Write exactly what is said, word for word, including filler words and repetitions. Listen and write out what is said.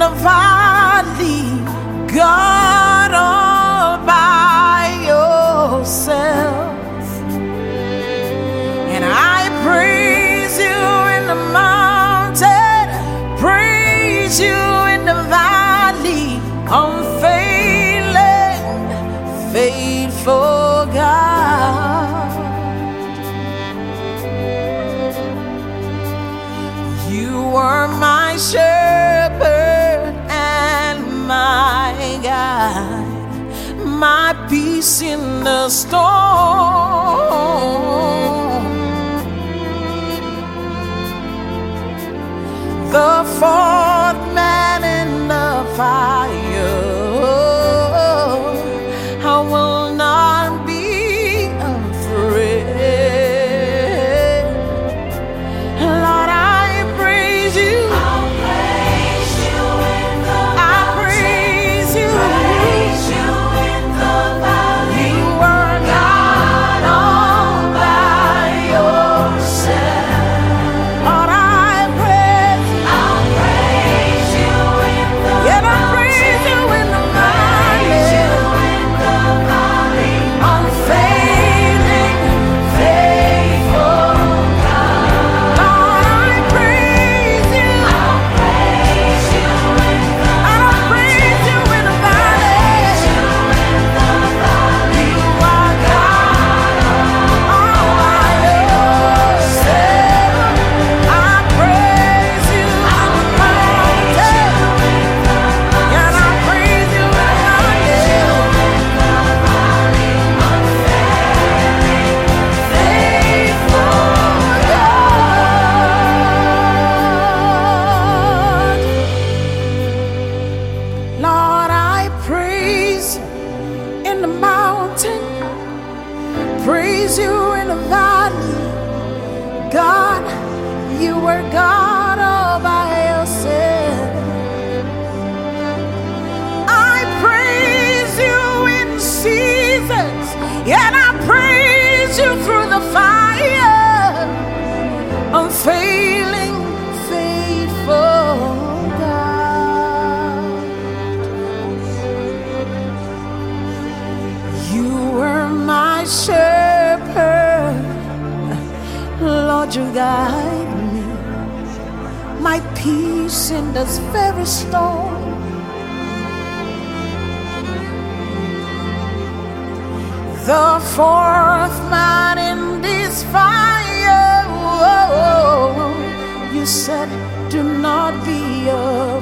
the valley, God all by yourself. And I praise you in the mountain, praise you in the valley, unfailing, faithful God. You are my shepherd and my guide, my peace in the storm. The fourth man in the fire, I will not be afraid. Lord, I praise you. I'll praise you in the I praise you. praise you in the valley. You are God all by yourself. Lord, I praise you. I'll praise you in the Yeah, I praise you in the praise you valley. in the valley. Unfailing, faithful God. Lord, I praise you. I'll praise you in the I praise you in the praise you valley. in the valley. You are God all by yourself. I praise you in the mountain. And I praise you in the faithful God. Lord, I praise you in the mountain, praise you in the valley. God, you were God all by yourself. I praise you in seasons, and I praise you through the fire. Unfailing, faithful God. You were my shepherd, Lord, you guide me, my peace in this very storm. The fourth man in this fire, oh, you said, do not be afraid.